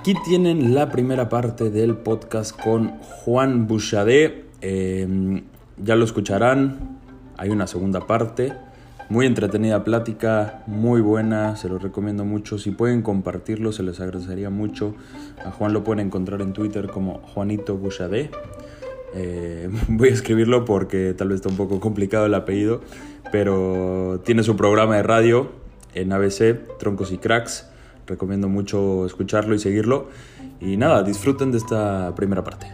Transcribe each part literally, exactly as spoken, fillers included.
Aquí tienen la primera parte del podcast con Juan Bouchadé. Eh, ya lo escucharán, hay una segunda parte. Muy entretenida plática, muy buena, se los recomiendo mucho. Si pueden compartirlo, se les agradecería mucho. A Juan lo pueden encontrar en Twitter como Juanito Bouchadé. Eh, voy a escribirlo porque tal vez está un poco complicado el apellido, pero tiene su programa de radio en A B C, Troncos y Cracks. Recomiendo mucho escucharlo y seguirlo. Y nada, disfruten de esta primera parte.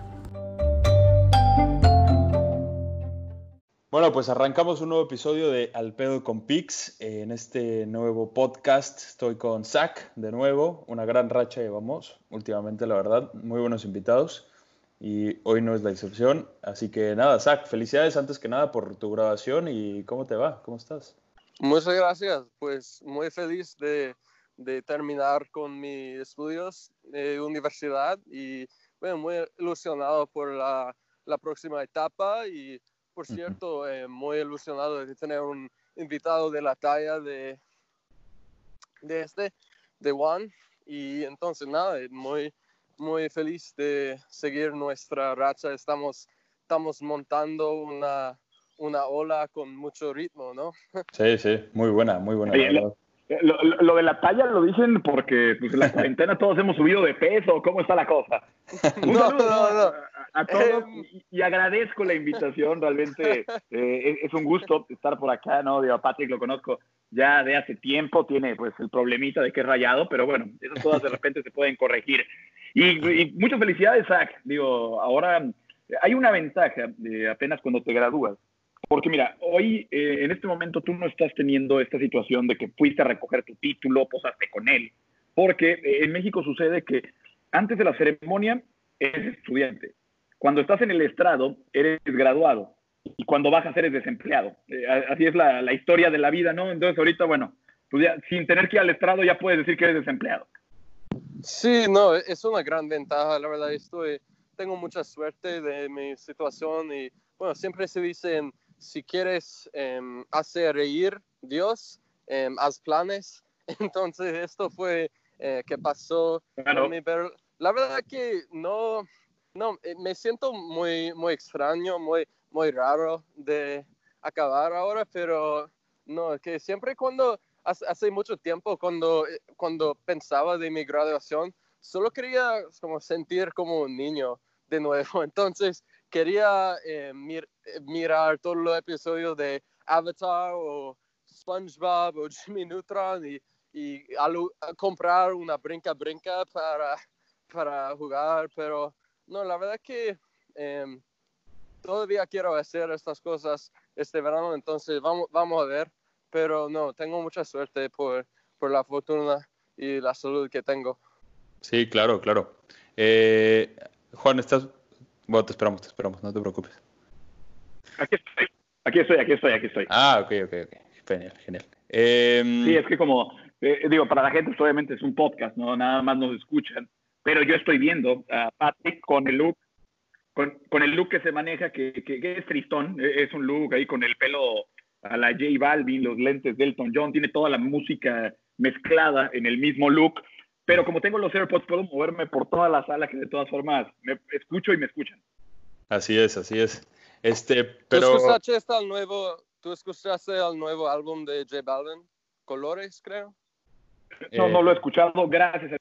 Bueno, pues arrancamos un nuevo episodio de Al Pedo con Pix. En este nuevo podcast estoy con Zach de nuevo. Una gran racha llevamos últimamente, la verdad. Muy buenos invitados. Y hoy no es la excepción. Así que nada, Zach, felicidades antes que nada por tu grabación. ¿Y cómo te va? ¿Cómo estás? Muchas gracias. Pues muy feliz de, de terminar con mis estudios de universidad. Y bueno, muy ilusionado por la, la próxima etapa. Y por cierto, eh, muy ilusionado de tener un invitado de la talla de, de este, de Juan. Y entonces nada, muy, muy feliz de seguir nuestra racha. Estamos, estamos montando una, una ola con mucho ritmo, ¿no? Sí, sí, muy buena, muy buena, Oye, la verdad. Lo, lo, lo de la talla lo dicen porque pues, en la cuarentena todos hemos subido de peso. ¿Cómo está la cosa? Un no, saludo no, ¿no? no. A, a todos Eh, y, y agradezco la invitación. Realmente eh, es, es un gusto estar por acá, ¿no? Digo, a Patrick lo conozco ya de hace tiempo, tiene pues el problemita de que es rayado, pero bueno, esas cosas de repente se pueden corregir. Y, y muchas felicidades, Zach. Digo, ahora hay una ventaja de apenas cuando te gradúas. Porque mira, hoy eh, en este momento tú no estás teniendo esta situación de que fuiste a recoger tu título, posaste con él, porque eh, en México sucede que antes de la ceremonia eres estudiante, cuando estás en el estrado eres graduado y cuando bajas eres desempleado. Eh, así es la, la historia de la vida, ¿no? Entonces ahorita, bueno, pues ya, sin tener que ir al estrado ya puedes decir que eres desempleado. Sí, no, es una gran ventaja, la verdad. Estoy, tengo mucha suerte de mi situación y, bueno, siempre se dicen, si quieres eh, hacer reír Dios, eh, haz planes. Entonces, esto fue eh, que pasó Claro. con mi, pero la verdad que no, no, eh, me siento muy, muy extraño, muy, muy raro de acabar ahora, pero no, que siempre cuando Hace, hace mucho tiempo cuando, cuando pensaba de mi graduación, solo quería como sentir como un niño de nuevo. Entonces quería eh, mir, mirar todos los episodios de Avatar o SpongeBob o Jimmy Neutron y, y alu, comprar una brinca brinca para, para jugar. Pero no, la verdad que eh, todavía quiero hacer estas cosas este verano, entonces vamos, vamos a ver. Pero no, tengo mucha suerte por, por la fortuna y la salud que tengo. Sí, claro, claro. Eh, Juan, estás... Bueno, te esperamos, te esperamos, no te preocupes. Aquí estoy, aquí estoy, aquí estoy, aquí estoy. Ah, ok, ok, ok. Genial, genial. Eh, Sí, es que como, eh, digo, para la gente obviamente es un podcast, ¿no? Nada más nos escuchan, pero yo estoy viendo a Patrick con el look, con, con el look que se maneja, que, que, que es tristón, es un look ahí con el pelo a la J Balvin, los lentes de Elton John, tiene toda la música mezclada en el mismo look, pero como tengo los AirPods puedo moverme por toda la sala que de todas formas me escucho y me escuchan. Así es, así es. Este, pero... ¿Tú escuchaste el nuevo, ¿tú escuchaste el nuevo álbum de J Balvin? Colores, creo. No, eh, no lo he escuchado, gracias a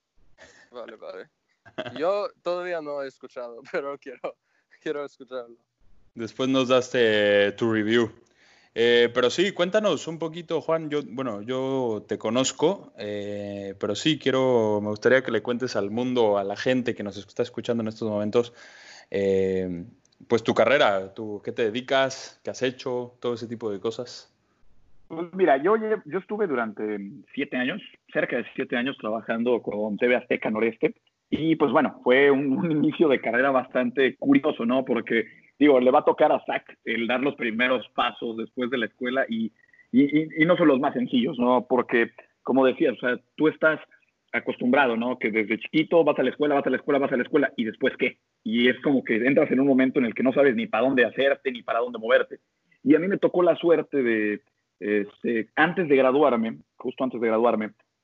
Vale, vale. Yo todavía no he escuchado, pero quiero, quiero escucharlo. Después nos daste tu review. Eh, pero sí, cuéntanos un poquito, Juan. Yo, bueno, yo te conozco, eh, pero sí quiero, me gustaría que le cuentes al mundo, a la gente que nos está escuchando en estos momentos, eh, pues tu carrera, tu, qué te dedicas, qué has hecho, todo ese tipo de cosas. Pues mira, yo, yo estuve durante siete años, cerca de siete años trabajando con T V Azteca Noreste y pues bueno, fue un, un inicio de carrera bastante curioso, ¿no? Porque digo, le va a tocar a Zach el dar los primeros pasos después de la escuela y, y, y no son los más sencillos, ¿no? Porque como decías, o sea, tú estás acostumbrado, ¿no? Que desde chiquito vas a la escuela, vas a la escuela, vas a la escuela y después ¿qué? Y es como que entras en un momento en el que no sabes ni para dónde hacerte ni para dónde moverte. Y a mí me tocó la suerte de Este, antes de graduarme, justo antes de graduarme,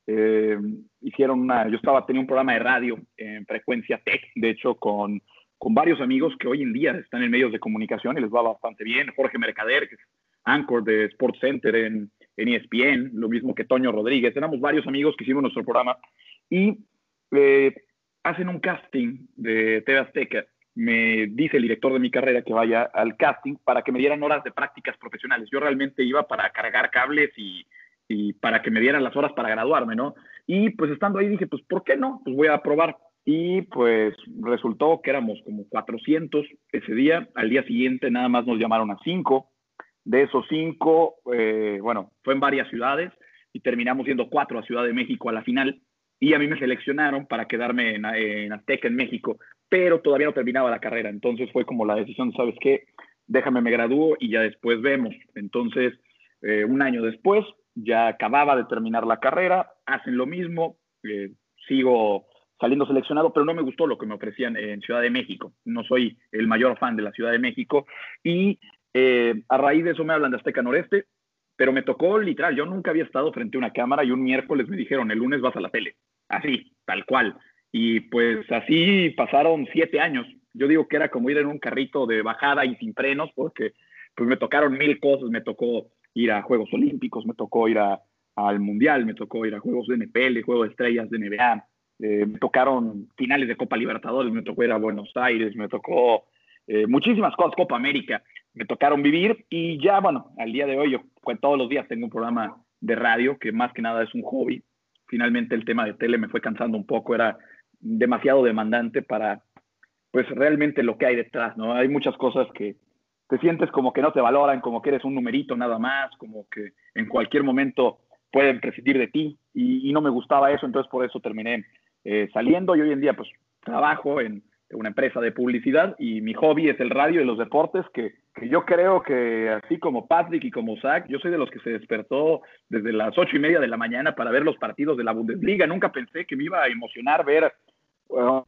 eh, hicieron una, yo estaba, tenía un programa de radio en Frecuencia Tech, de hecho, con, con varios amigos que hoy en día están en medios de comunicación y les va bastante bien. Jorge Mercader, que es anchor de Sports Center en, en E S P N, lo mismo que Toño Rodríguez. Éramos varios amigos que hicimos nuestro programa y eh, hacen un casting de T V Azteca. Me dice el director de mi carrera que vaya al casting para que me dieran horas de prácticas profesionales. Yo realmente iba para cargar cables y, y para que me dieran las horas para graduarme, ¿no? Y pues estando ahí dije, pues, ¿por qué no? Pues voy a probar. Y pues resultó que éramos como cuatrocientos ese día. Al día siguiente nada más nos llamaron a cinco. De esos cinco, eh, bueno, fue en varias ciudades y terminamos siendo cuatro a Ciudad de México a la final. Y a mí me seleccionaron para quedarme en, en Azteca, en México, pero todavía no terminaba la carrera. Entonces fue como la decisión, ¿sabes qué? Déjame, me gradúo y ya después vemos. Entonces, eh, un año después, ya acababa de terminar la carrera, hacen lo mismo, eh, sigo saliendo seleccionado, pero no me gustó lo que me ofrecían en Ciudad de México. No soy el mayor fan de la Ciudad de México y eh, a raíz de eso me hablan de Azteca Noreste, pero me tocó literal, yo nunca había estado frente a una cámara y un miércoles me dijeron, el lunes vas a la tele, así, tal cual. Y pues así pasaron siete años. Yo digo que era como ir en un carrito de bajada y sin frenos, porque pues me tocaron mil cosas, me tocó ir a Juegos Olímpicos, me tocó ir a, al Mundial, me tocó ir a Juegos de N P L, Juegos de Estrellas de N B A, eh, me tocaron finales de Copa Libertadores, me tocó ir a Buenos Aires, me tocó eh, muchísimas cosas, Copa América, me tocaron vivir y ya, bueno, al día de hoy yo pues, todos los días tengo un programa de radio que más que nada es un hobby. Finalmente el tema de tele me fue cansando un poco, era demasiado demandante para pues realmente lo que hay detrás, ¿no? Hay muchas cosas que te sientes como que no te valoran, como que eres un numerito nada más, como que en cualquier momento pueden prescindir de ti y, y no me gustaba eso, entonces por eso terminé eh, saliendo y hoy en día pues trabajo en una empresa de publicidad y mi hobby es el radio y los deportes que, que yo creo que así como Patrick y como Zach, yo soy de los que se despertó desde las ocho y media de la mañana para ver los partidos de la Bundesliga. Nunca pensé que me iba a emocionar ver uh,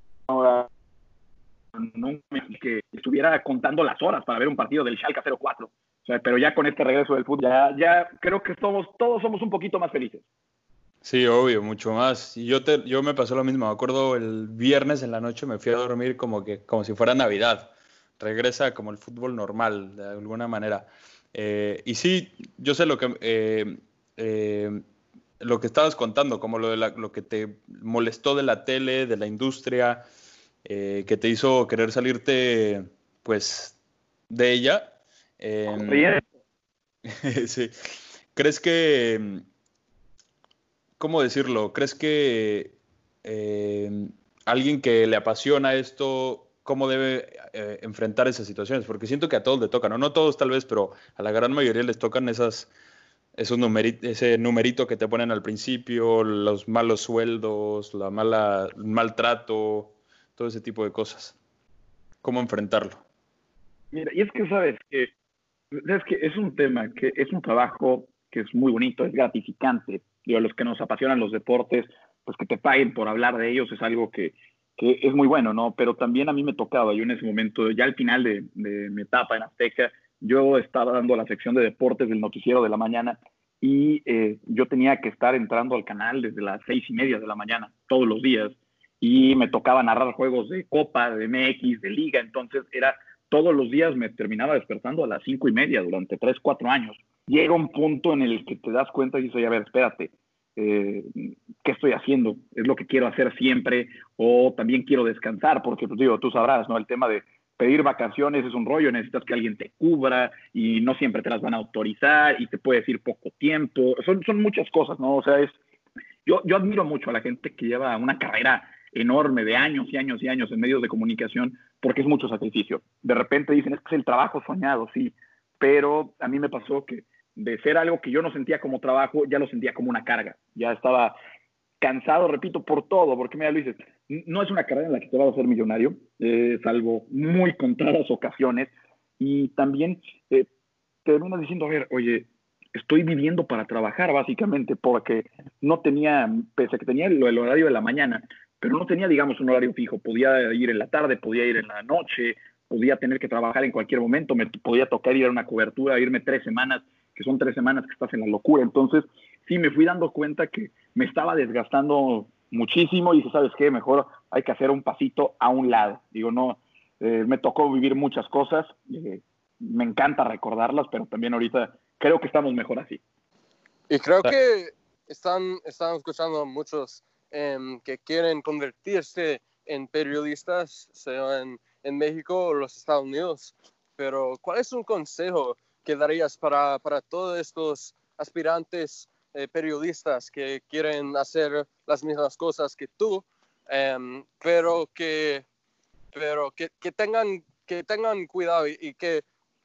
uh, que estuviera contando las horas para ver un partido del Schalke cero cuatro. O sea, pero ya con este regreso del fútbol, ya, ya creo que somos, todos somos un poquito más felices. Sí, obvio, mucho más. Y yo, te, yo me pasó lo mismo. Me acuerdo el viernes en la noche me fui a dormir como, que, como si fuera Navidad. Regresa como el fútbol normal, de alguna manera. Eh, y sí, yo sé lo que, eh, eh, lo que estabas contando, como lo, de la, lo que te molestó de la tele, de la industria, eh, que te hizo querer salirte, pues, de ella. Eh, sí. ¿Crees que... ¿Cómo decirlo? ¿Crees que eh, alguien que le apasiona esto, cómo debe eh, enfrentar esas situaciones? Porque siento que a todos le tocan, ¿no? No a todos tal vez, pero a la gran mayoría les tocan esas, esos numerito, ese numerito que te ponen al principio, los malos sueldos, la mala, el maltrato, todo ese tipo de cosas. ¿Cómo enfrentarlo? Mira, y es que sabes que, es que es un tema, que es un trabajo que es muy bonito, es gratificante. Digo, a los que nos apasionan los deportes, pues que te paguen por hablar de ellos es algo que, que es muy bueno, ¿no? Pero también a mí me tocaba, yo en ese momento, ya al final de, de mi etapa en Azteca, yo estaba dando la sección de deportes del noticiero de la mañana y eh, yo tenía que estar entrando al canal desde las seis y media de la mañana, todos los días, y me tocaba narrar juegos de Copa, de M X, de Liga, entonces era todos los días me terminaba despertando a las cinco y media durante tres, cuatro años. Llega un punto en el que te das cuenta y dices, a ver, espérate, eh, ¿qué estoy haciendo? ¿Es lo que quiero hacer siempre? ¿O también quiero descansar? Porque, pues digo, tú sabrás, ¿no? El tema de pedir vacaciones es un rollo, necesitas que alguien te cubra y no siempre te las van a autorizar y te puedes ir poco tiempo. Son, son muchas cosas, ¿no? O sea, es, yo, yo admiro mucho a la gente que lleva una carrera enorme de años y años y años en medios de comunicación porque es mucho sacrificio. De repente dicen, es que es el trabajo soñado, sí, pero a mí me pasó que de ser algo que yo no sentía como trabajo, ya lo sentía como una carga. Ya estaba cansado, repito, por todo, porque mira, Luis, no es una carrera en la que te vas a hacer millonario, eh, salvo muy contadas ocasiones, y también eh, te terminas diciendo, a ver, oye, estoy viviendo para trabajar, básicamente, porque no tenía, pese a que tenía el, el horario de la mañana, pero no tenía, digamos, un horario fijo. Podía ir en la tarde, podía ir en la noche, podía tener que trabajar en cualquier momento, me podía tocar ir a una cobertura, irme tres semanas, que son tres semanas que estás en la locura. Entonces, sí me fui dando cuenta que me estaba desgastando muchísimo y dije, ¿sabes qué? Mejor hay que hacer un pasito a un lado. Digo, no, eh, me tocó vivir muchas cosas, eh, me encanta recordarlas, pero también ahorita creo que estamos mejor así. Y creo que están, están escuchando muchos um, que quieren convertirse en periodistas, sea en, en México o los Estados Unidos. Pero, ¿cuál es un consejo que darías para, para todos estos aspirantes eh, periodistas que quieren hacer las mismas cosas que tú, um, pero que, pero que, que, tengan, que tengan cuidado y, y, que,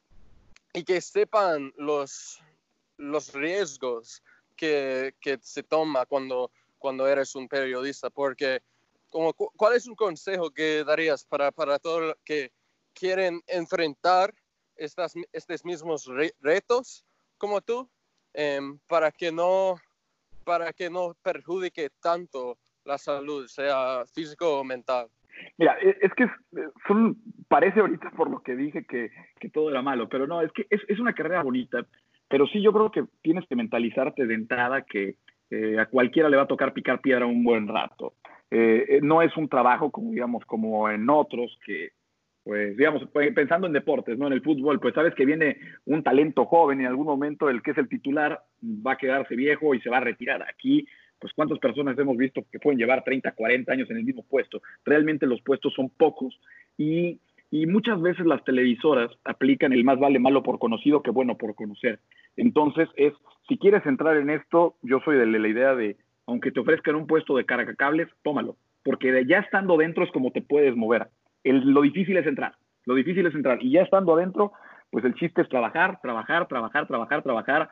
y que sepan los, los riesgos que, que se toma cuando, cuando eres un periodista? Porque, como, ¿cuál es un consejo que darías para, para todos los que quieren enfrentar estas, estos mismos re, retos como tú, eh, para que no para que no perjudique tanto la salud, sea físico o mental? Mira, es que son, parece ahorita por lo que dije que, que todo era malo, pero no, es que es, es una carrera bonita, pero sí yo creo que tienes que mentalizarte de entrada que eh, a cualquiera le va a tocar picar piedra un buen rato. Eh, no es un trabajo como, digamos, como en otros que, pues, digamos, pensando en deportes, ¿no? En el fútbol, pues sabes que viene un talento joven y en algún momento el que es el titular va a quedarse viejo y se va a retirar. Aquí, pues, ¿cuántas personas hemos visto que pueden llevar treinta, cuarenta años en el mismo puesto? Realmente los puestos son pocos y, y muchas veces las televisoras aplican el más vale malo por conocido que bueno por conocer. Entonces, es, si quieres entrar en esto, yo soy de la idea de, aunque te ofrezcan un puesto de cargacables, tómalo, porque ya estando dentro es como te puedes mover. El, lo difícil es entrar, lo difícil es entrar, y ya estando adentro, pues el chiste es trabajar, trabajar, trabajar, trabajar, trabajar,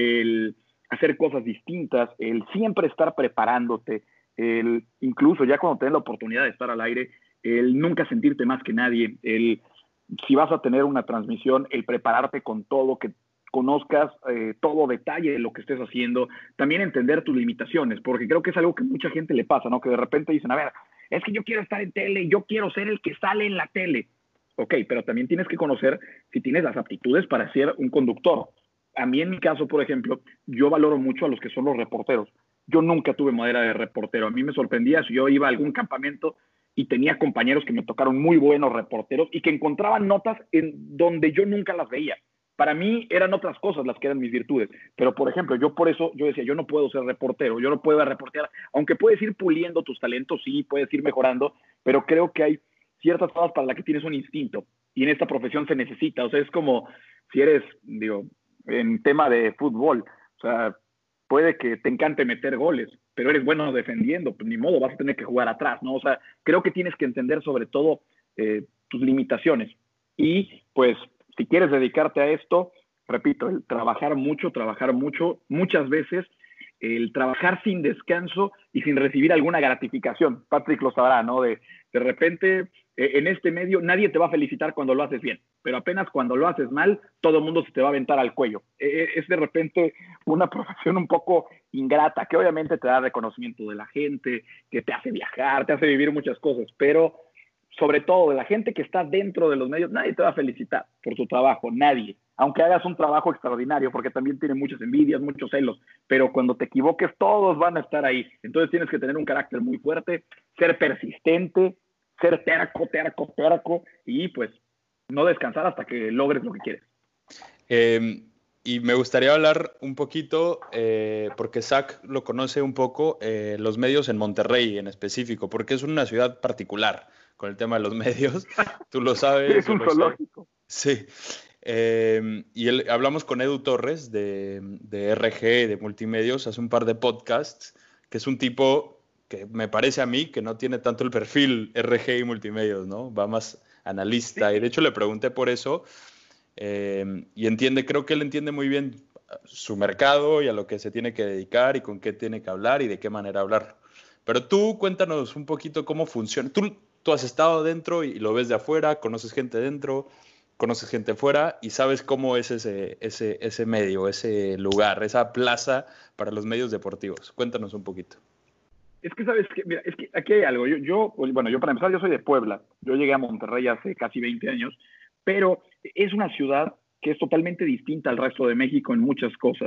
el hacer cosas distintas, el siempre estar preparándote, el incluso ya cuando tenés la oportunidad de estar al aire, el nunca sentirte más que nadie, el si vas a tener una transmisión, el prepararte con todo, que conozcas eh, todo detalle de lo que estés haciendo, también entender tus limitaciones, porque creo que es algo que mucha gente le pasa, ¿no? Que de repente dicen, a ver, es que yo quiero estar en tele, yo quiero ser el que sale en la tele. Ok, pero también tienes que conocer si tienes las aptitudes para ser un conductor. A mí en mi caso, por ejemplo, yo valoro mucho a los que son los reporteros. Yo nunca tuve madera de reportero. A mí me sorprendía si yo iba a algún campamento y tenía compañeros que me tocaron muy buenos reporteros y que encontraban notas en donde yo nunca las veía. Para mí eran otras cosas las que eran mis virtudes. Pero, por ejemplo, yo por eso, yo decía, yo no puedo ser reportero, yo no puedo reportear. Aunque puedes ir puliendo tus talentos, sí, puedes ir mejorando, pero creo que hay ciertas cosas para las que tienes un instinto. Y en esta profesión se necesita. O sea, es como si eres, digo, en tema de fútbol. O sea, puede que te encante meter goles, pero eres bueno defendiendo. Pues ni modo, vas a tener que jugar atrás, ¿no? O sea, creo que tienes que entender sobre todo eh, tus limitaciones. Y, pues, si quieres dedicarte a esto, repito, el trabajar mucho, trabajar mucho, muchas veces el trabajar sin descanso y sin recibir alguna gratificación. Patrick lo sabrá, ¿no? De, de repente, eh, en este medio, nadie te va a felicitar cuando lo haces bien, pero apenas cuando lo haces mal, todo el mundo se te va a aventar al cuello. Eh, es de repente una profesión un poco ingrata, que obviamente te da reconocimiento de la gente, que te hace viajar, te hace vivir muchas cosas, pero sobre todo de la gente que está dentro de los medios, nadie te va a felicitar por tu trabajo, nadie. Aunque hagas un trabajo extraordinario, porque también tiene muchas envidias, muchos celos, pero cuando te equivoques, todos van a estar ahí. Entonces tienes que tener un carácter muy fuerte, ser persistente, ser terco, terco, terco, y pues no descansar hasta que logres lo que quieres. Eh, y me gustaría hablar un poquito, eh, porque Zach lo conoce un poco, eh, los medios en Monterrey en específico, porque es una ciudad particular con el tema de los medios. Tú lo sabes. Es un zoológico. Sí. Eh, y él, hablamos con Edu Torres de, de R G, de Multimedios, hace un par de podcasts, que es un tipo que me parece a mí que no tiene tanto el perfil R G y Multimedios, ¿no? Va más analista. Sí. Y de hecho le pregunté por eso eh, y entiende, creo que él entiende muy bien su mercado y a lo que se tiene que dedicar y con qué tiene que hablar y de qué manera hablar. Pero tú cuéntanos un poquito cómo funciona. Tú, tú has estado dentro y lo ves de afuera, conoces gente dentro, conoces gente fuera y sabes cómo es ese, ese, ese medio, ese lugar, esa plaza para los medios deportivos. Cuéntanos un poquito. Es que, ¿sabes qué? Mira, es que aquí hay algo. Yo, yo, bueno, yo para empezar, yo soy de Puebla. Yo llegué a Monterrey hace casi veinte años, pero es una ciudad que es totalmente distinta al resto de México en muchas cosas.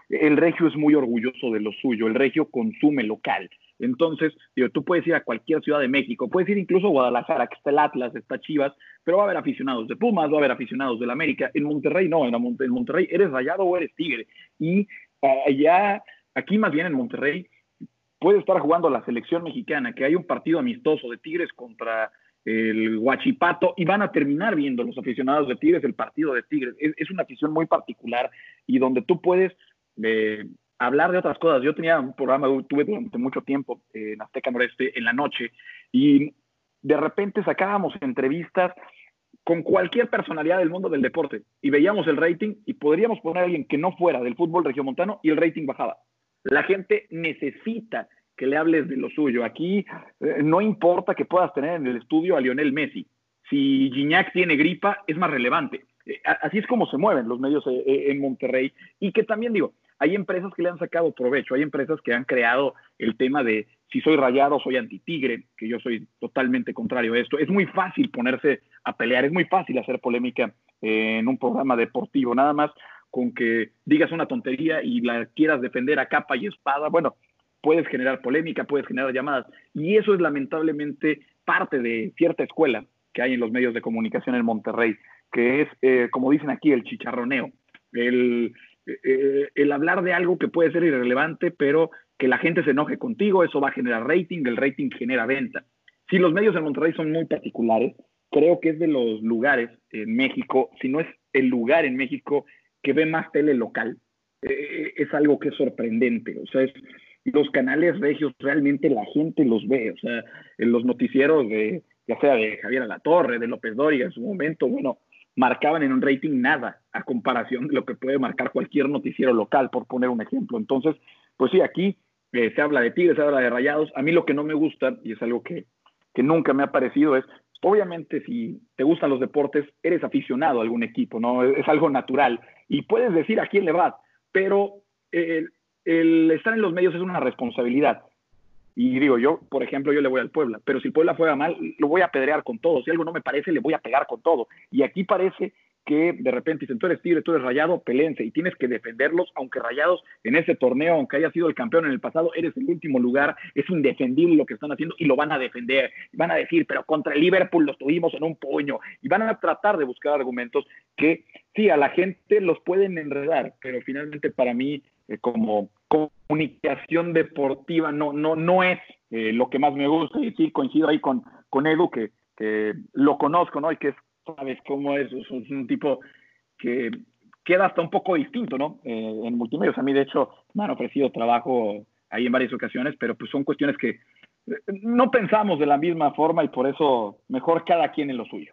el regio es muy orgulloso de lo suyo, el regio consume local. Entonces, digo, tú puedes ir a cualquier ciudad de México, puedes ir incluso a Guadalajara, que está el Atlas, está Chivas, pero va a haber aficionados de Pumas, va a haber aficionados del América. En Monterrey no, en, Monte, en Monterrey eres Rayado o eres Tigre. Y allá, uh, aquí más bien en Monterrey, puede estar jugando la selección mexicana, que hay un partido amistoso de Tigres contra el Huachipato, y van a terminar viendo los aficionados de Tigres el partido de Tigres. Es, es una afición muy particular y donde tú puedes eh, hablar de otras cosas. Yo tenía un programa, tuve durante mucho tiempo eh, en Azteca Noreste en la noche, y de repente sacábamos entrevistas con cualquier personalidad del mundo del deporte y veíamos el rating y podríamos poner a alguien que no fuera del fútbol regiomontano y el rating bajaba. La gente necesita que le hables de lo suyo. Aquí eh, no importa que puedas tener en el estudio a Lionel Messi. Si Gignac tiene gripa, es más relevante. Eh, así es como se mueven los medios eh, eh, en Monterrey. Y que también digo, hay empresas que le han sacado provecho, hay empresas que han creado el tema de si soy Rayado, soy anti-Tigre, que yo soy totalmente contrario a esto. Es muy fácil ponerse a pelear, es muy fácil hacer polémica eh, en un programa deportivo, nada más con que digas una tontería y la quieras defender a capa y espada. Bueno, puedes generar polémica, puedes generar llamadas, y eso es lamentablemente parte de cierta escuela que hay en los medios de comunicación en Monterrey, que es, eh, como dicen aquí, el chicharroneo, el, eh, el hablar de algo que puede ser irrelevante, pero que la gente se enoje contigo, eso va a generar rating, el rating genera venta. Si los medios en Monterrey son muy particulares, creo que es de los lugares en México, si no es el lugar en México que ve más tele local, eh, es algo que es sorprendente. O sea, es, los canales regios realmente la gente los ve. O sea, en los noticieros de, ya sea de Javier Alatorre, de López Dóriga en su momento, bueno, marcaban en un rating nada a comparación de lo que puede marcar cualquier noticiero local, por poner un ejemplo. Entonces, pues sí, aquí eh, se habla de Tigres, se habla de Rayados. A mí lo que no me gusta, y es algo que, que nunca me ha parecido, es obviamente si te gustan los deportes, eres aficionado a algún equipo, ¿no? Es, es algo natural y puedes decir a quién le vas, pero el, el estar en los medios es una responsabilidad. Y digo, yo, por ejemplo, yo le voy al Puebla, pero si el Puebla juega mal, lo voy a apedrear con todo. Si algo no me parece, le voy a pegar con todo. Y aquí parece que de repente dicen, tú eres Tigre, tú eres Rayado, pelense, y tienes que defenderlos, aunque Rayados en ese torneo, aunque haya sido el campeón en el pasado, eres el último lugar, es indefendible lo que están haciendo y lo van a defender. Y van a decir, pero contra el Liverpool los tuvimos en un puño. Y van a tratar de buscar argumentos que, sí, a la gente los pueden enredar, pero finalmente para mí, eh, como comunicación deportiva, no, no, no es eh, lo que más me gusta. Y sí, coincido ahí con, con Edu, que, que lo conozco, ¿no? Y que es, sabes cómo es, es un tipo que queda hasta un poco distinto, ¿no? Eh, en multimedios. A mí, de hecho, me han ofrecido trabajo ahí en varias ocasiones, pero pues son cuestiones que no pensamos de la misma forma y por eso mejor cada quien en lo suyo.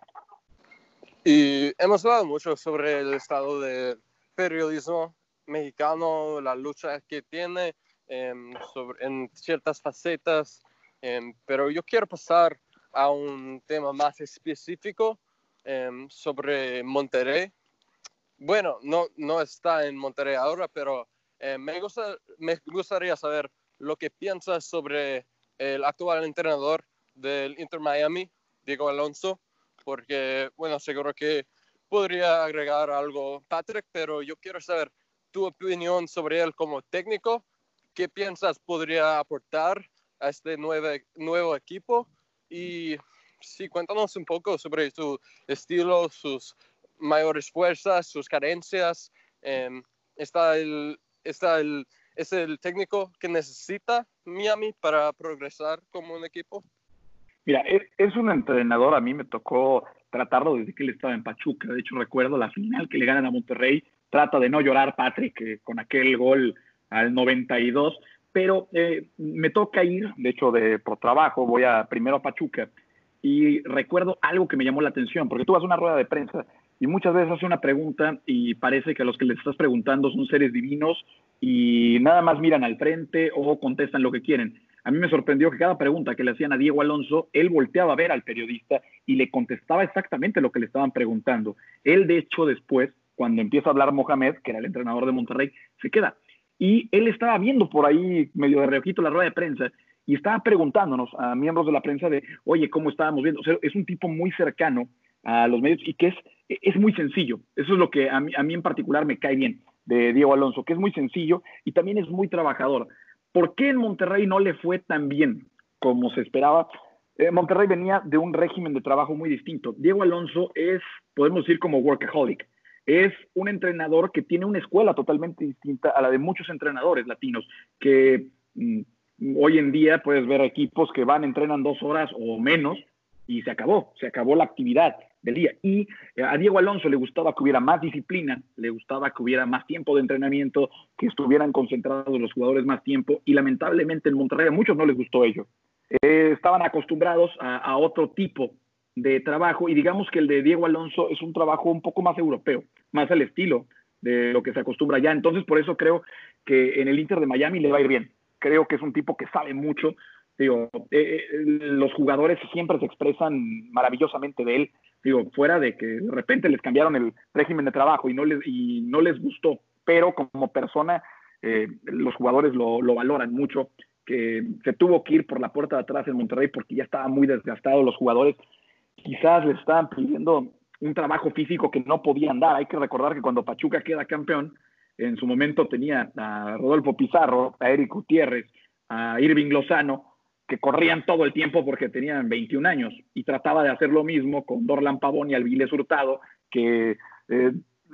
Y hemos hablado mucho sobre el estado del periodismo mexicano, la lucha que tiene eh, sobre, en ciertas facetas, eh, pero yo quiero pasar a un tema más específico eh, sobre Monterrey. Bueno, no, no está en Monterrey ahora, pero eh, me, gusta, me gustaría saber lo que piensas sobre el actual entrenador del Inter Miami, Diego Alonso, porque, bueno, seguro que podría agregar algo Patrick, pero yo quiero saber tu opinión sobre él como técnico. ¿Qué piensas podría aportar a este nuevo, nuevo equipo? Y sí, cuéntanos un poco sobre su estilo, sus mayores fuerzas, sus carencias. Eh, ¿está el, está el, ¿Es el técnico que necesita Miami para progresar como un equipo? Mira, es, es un entrenador, a mí me tocó tratarlo desde que él estaba en Pachuca. De hecho, recuerdo la final que le ganan a Monterrey. Trata de no llorar, Patrick, eh, con aquel gol al noventa y dos, pero eh, me toca ir, de hecho, de, por trabajo, voy a primero a Pachuca, y recuerdo algo que me llamó la atención, porque tú vas a una rueda de prensa y muchas veces haces una pregunta y parece que a los que les estás preguntando son seres divinos y nada más miran al frente o contestan lo que quieren. A mí me sorprendió que cada pregunta que le hacían a Diego Alonso, él volteaba a ver al periodista y le contestaba exactamente lo que le estaban preguntando. Él, de hecho, después, cuando empieza a hablar Mohamed, que era el entrenador de Monterrey, se queda. Y él estaba viendo por ahí, medio de reojito, la rueda de prensa, y estaba preguntándonos a miembros de la prensa de, oye, ¿cómo estábamos viendo? O sea, es un tipo muy cercano a los medios y que es, es muy sencillo. Eso es lo que a mí, a mí en particular me cae bien. de Diego Alonso, que es muy sencillo y también es muy trabajador. ¿Por qué en Monterrey no le fue tan bien como se esperaba? Eh, Monterrey venía de un régimen de trabajo muy distinto. Diego Alonso es, podemos decir, como workaholic. Es un entrenador que tiene una escuela totalmente distinta a la de muchos entrenadores latinos, que mm, hoy en día puedes ver equipos que van, entrenan dos horas o menos y se acabó, se acabó la actividad del día. Y eh, a Diego Alonso le gustaba que hubiera más disciplina, le gustaba que hubiera más tiempo de entrenamiento, que estuvieran concentrados los jugadores más tiempo, y lamentablemente en Monterrey a muchos no les gustó ello. Eh, estaban acostumbrados a, a otro tipo de trabajo, y digamos que el de Diego Alonso es un trabajo un poco más europeo, más al estilo de lo que se acostumbra allá. Entonces, por eso creo que en el Inter de Miami le va a ir bien. Creo que es un tipo que sabe mucho. Digo, eh, los jugadores siempre se expresan maravillosamente de él. Digo, fuera de que de repente les cambiaron el régimen de trabajo y no les, y no les gustó, pero como persona eh, los jugadores lo, lo valoran mucho, que se tuvo que ir por la puerta de atrás en Monterrey porque ya estaban muy desgastados los jugadores. Quizás le estaban pidiendo un trabajo físico que no podían dar. Hay que recordar que cuando Pachuca queda campeón, en su momento tenía a Rodolfo Pizarro, a Eric Gutiérrez, a Irving Lozano, que corrían todo el tiempo porque tenían veintiún años, y trataba de hacer lo mismo con Dorlan Pavón y Alviles Hurtado, que eh,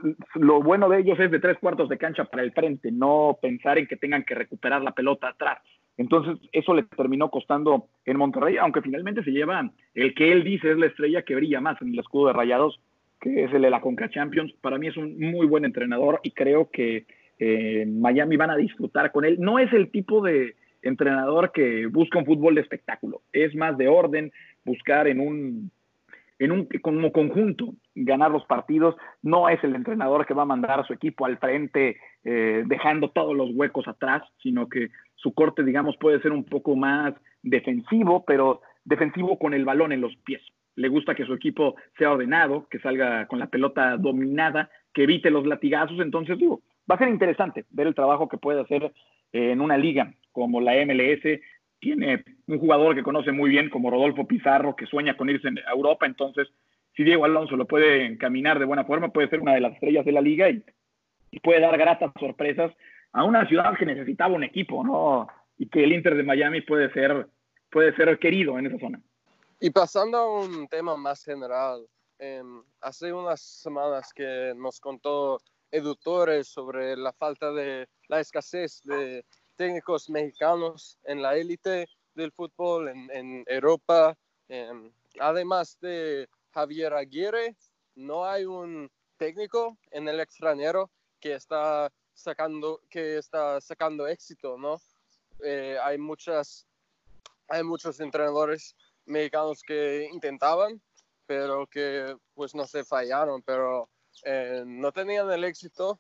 lo bueno de ellos es de tres cuartos de cancha para el frente, no pensar en que tengan que recuperar la pelota atrás. Entonces eso le terminó costando en Monterrey, aunque finalmente se lleva el que él dice es la estrella que brilla más en el escudo de Rayados, que es el de la Conca Champions. Para mí es un muy buen entrenador y creo que eh, en Miami van a disfrutar con él. No es el tipo de entrenador que busca un fútbol de espectáculo, es más de orden, buscar en un, en un como conjunto ganar los partidos. No es el entrenador que va a mandar a su equipo al frente eh, dejando todos los huecos atrás, sino que su corte, digamos, puede ser un poco más defensivo, pero defensivo con el balón en los pies. Le gusta que su equipo sea ordenado, que salga con la pelota dominada, que evite los latigazos. Entonces, digo, va a ser interesante ver el trabajo que puede hacer eh, en una liga como la M L S. Tiene un jugador que conoce muy bien como Rodolfo Pizarro, que sueña con irse a Europa. Entonces, si Diego Alonso lo puede encaminar de buena forma, puede ser una de las estrellas de la liga y, y puede dar gratas sorpresas a una ciudad que necesitaba un equipo, ¿no? Y que el Inter de Miami puede ser, puede ser querido en esa zona. Y pasando a un tema más general, eh, hace unas semanas que nos contó Edu Torres sobre la falta de, la escasez de técnicos mexicanos en la élite del fútbol en, en Europa. Eh, además de Javier Aguirre, no hay un técnico en el extranjero que está sacando, que está sacando éxito, ¿no? Eh, hay muchas, hay muchos entrenadores mexicanos que intentaban, pero que pues no se fallaron, pero eh, no tenían el éxito.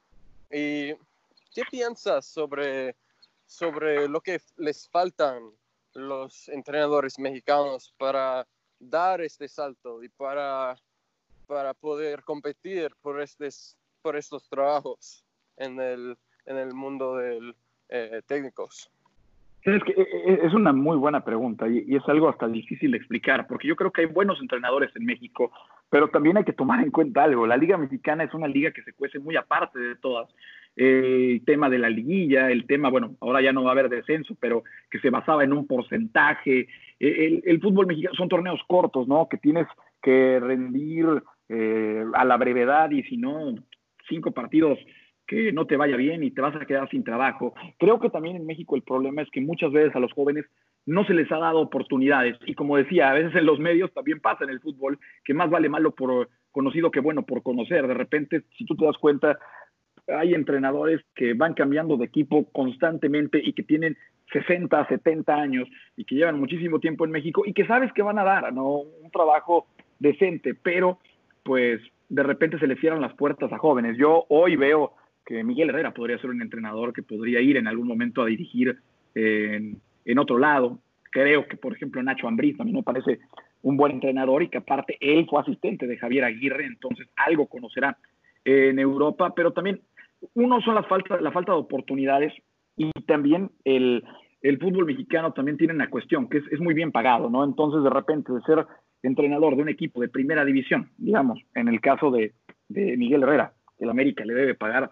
¿Y qué piensas sobre, sobre lo que les faltan los entrenadores mexicanos para dar este salto y para, para poder competir por, estes, por estos trabajos en el, en el mundo de eh, técnicos? Es que es una muy buena pregunta y es algo hasta difícil de explicar, porque yo creo que hay buenos entrenadores en México, pero también hay que tomar en cuenta algo. La Liga Mexicana es una liga que se cuece muy aparte de todas. Eh, el tema de la liguilla, el tema, bueno, ahora ya no va a haber descenso, pero que se basaba en un porcentaje. El, el fútbol mexicano son torneos cortos, ¿no? Que tienes que rendir eh, a la brevedad, y si no, cinco partidos que no te vaya bien y te vas a quedar sin trabajo. Creo que también en México el problema es que muchas veces a los jóvenes no se les ha dado oportunidades, y como decía, a veces en los medios también pasa en el fútbol, que más vale malo por conocido que bueno por conocer. De repente, si tú te das cuenta, hay entrenadores que van cambiando de equipo constantemente y que tienen sesenta, setenta años y que llevan muchísimo tiempo en México y que sabes que van a dar, ¿no?, un trabajo decente, pero pues de repente se les cierran las puertas a jóvenes. Yo hoy veo que Miguel Herrera podría ser un entrenador que podría ir en algún momento a dirigir en, en otro lado. Creo que, por ejemplo, Nacho Ambriz también me parece un buen entrenador y que aparte él fue asistente de Javier Aguirre, entonces algo conocerá en Europa. Pero también, uno son las falta, la falta de oportunidades, y también el, el fútbol mexicano también tiene una cuestión, que es, es muy bien pagado, ¿no? Entonces, de repente, de ser entrenador de un equipo de primera división, digamos, en el caso de, de Miguel Herrera, el América le debe pagar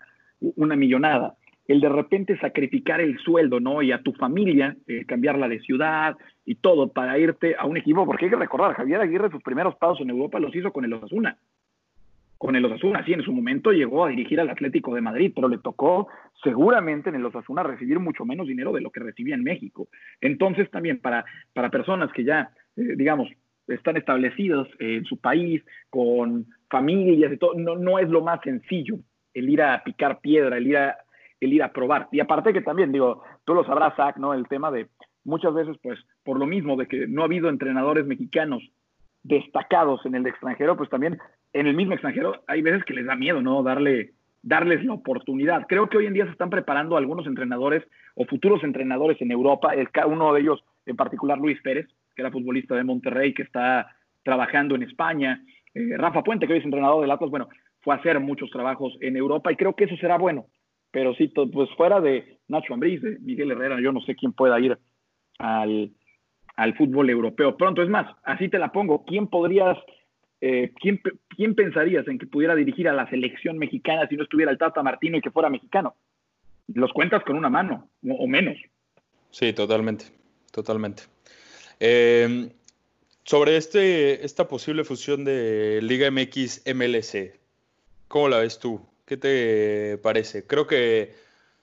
una millonada. El de repente sacrificar el sueldo, ¿no? Y a tu familia, eh, cambiarla de ciudad y todo para irte a un equipo, porque hay que recordar, Javier Aguirre sus primeros pasos en Europa los hizo con el Osasuna. Con el Osasuna, sí, en su momento llegó a dirigir al Atlético de Madrid, pero le tocó seguramente en el Osasuna recibir mucho menos dinero de lo que recibía en México. Entonces también para, para personas que ya, eh, digamos, están establecidos en su país, con familias y todo, no, no es lo más sencillo el ir a picar piedra, el ir a, el ir a probar. Y aparte que también, digo, tú lo sabrás, Zach, ¿no? El tema de muchas veces, pues, por lo mismo de que no ha habido entrenadores mexicanos destacados en el extranjero, pues también en el mismo extranjero hay veces que les da miedo, ¿no? Darle, darles la oportunidad. Creo que hoy en día se están preparando algunos entrenadores o futuros entrenadores en Europa, el, uno de ellos en particular Luis Pérez, que era futbolista de Monterrey, que está trabajando en España, eh, Rafa Puente, que hoy es entrenador del Atlas, bueno, fue a hacer muchos trabajos en Europa y creo que eso será bueno, pero sí, pues fuera de Nacho Ambriz, de Miguel Herrera, yo no sé quién pueda ir al, al fútbol europeo pronto. Es más, así te la pongo, ¿quién podrías, eh, quién, quién pensarías en que pudiera dirigir a la selección mexicana si no estuviera el Tata Martino y que fuera mexicano? Los cuentas con una mano, o, o menos. Sí, totalmente, totalmente. Eh, sobre este, esta posible fusión de Liga M X M L S, ¿cómo la ves tú? ¿Qué te parece? Creo que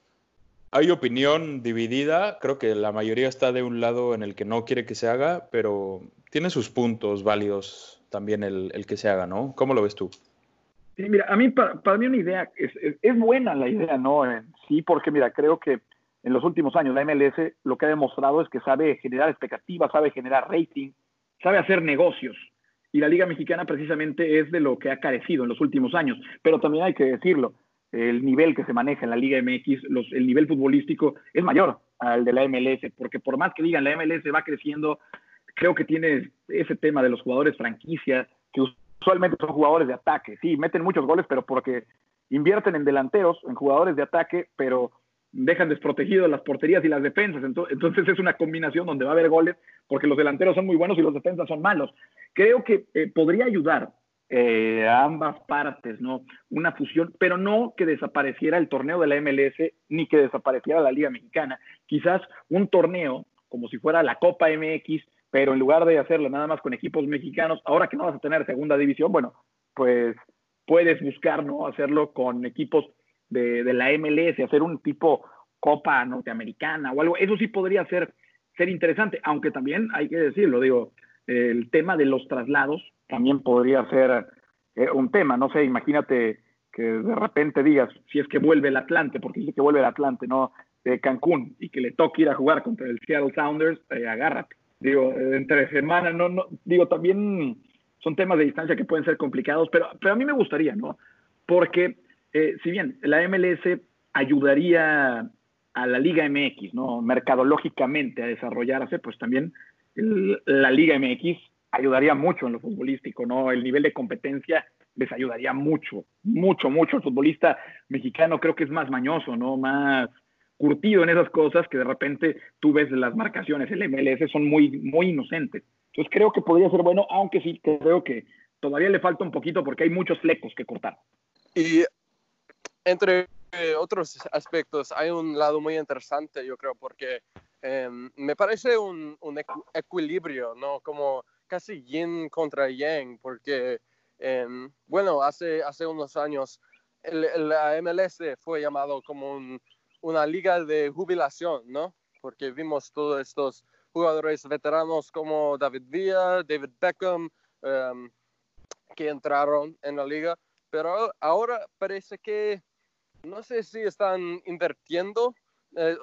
hay opinión dividida, creo que la mayoría está de un lado en el que no quiere que se haga, pero tiene sus puntos válidos también el, el que se haga, ¿no? ¿Cómo lo ves tú? Sí, mira, a mí, para, para mí una idea, es, es, es buena la idea, ¿no? Eh, sí, porque mira, creo que en los últimos años la M L S lo que ha demostrado es que sabe generar expectativas, sabe generar rating, sabe hacer negocios. Y la Liga Mexicana precisamente es de lo que ha carecido en los últimos años. Pero también hay que decirlo, el nivel que se maneja en la Liga M X, los, el nivel futbolístico es mayor al de la M L S, porque por más que digan la M L S va creciendo, creo que tiene ese tema de los jugadores franquicia, que usualmente son jugadores de ataque. Sí, meten muchos goles, pero porque invierten en delanteros, en jugadores de ataque, pero dejan desprotegidos las porterías y las defensas. Entonces es una combinación donde va a haber goles porque los delanteros son muy buenos y los defensas son malos. Creo que eh, podría ayudar eh, a ambas partes, ¿no? Una fusión, pero no que desapareciera el torneo de la M L S ni que desapareciera la Liga Mexicana. Quizás un torneo como si fuera la Copa M X, pero en lugar de hacerlo nada más con equipos mexicanos, ahora que no vas a tener segunda división, bueno, pues puedes buscar, ¿no? Hacerlo con equipos de, de la M L S, hacer un tipo Copa Norteamericana o algo. Eso sí podría ser, ser interesante, aunque también hay que decirlo, digo, el tema de los traslados también podría ser eh, un tema. No sé, imagínate que de repente digas, si es que vuelve el Atlante, porque dice que vuelve el Atlante, ¿no? De Cancún, y que le toque ir a jugar contra el Seattle Sounders, eh, agárrate. Digo, entre semanas, no, no, digo, también son temas de distancia que pueden ser complicados, pero, pero a mí me gustaría, ¿no? Porque, eh, si bien la M L S ayudaría a la Liga M X, ¿no? Mercadológicamente a desarrollarse, pues también el, la Liga M X ayudaría mucho en lo futbolístico, ¿no? El nivel de competencia les ayudaría mucho, mucho, mucho. El futbolista mexicano creo que es más mañoso, ¿no? Más curtido en esas cosas que de repente tú ves las marcaciones, el M L S son muy, muy inocentes. Entonces creo que podría ser bueno, aunque sí creo que todavía le falta un poquito porque hay muchos flecos que cortar. Y entre otros aspectos hay un lado muy interesante, yo creo, porque eh, me parece un, un equ- equilibrio, ¿no? Como casi yin contra yang, porque, eh, bueno, hace, hace unos años el, el, la M L S fue llamado como un, una liga de jubilación, ¿no? Porque vimos todos estos jugadores veteranos como David Villa, David Beckham, um, que entraron en la liga, pero ahora parece que no sé si están invirtiendo, eh,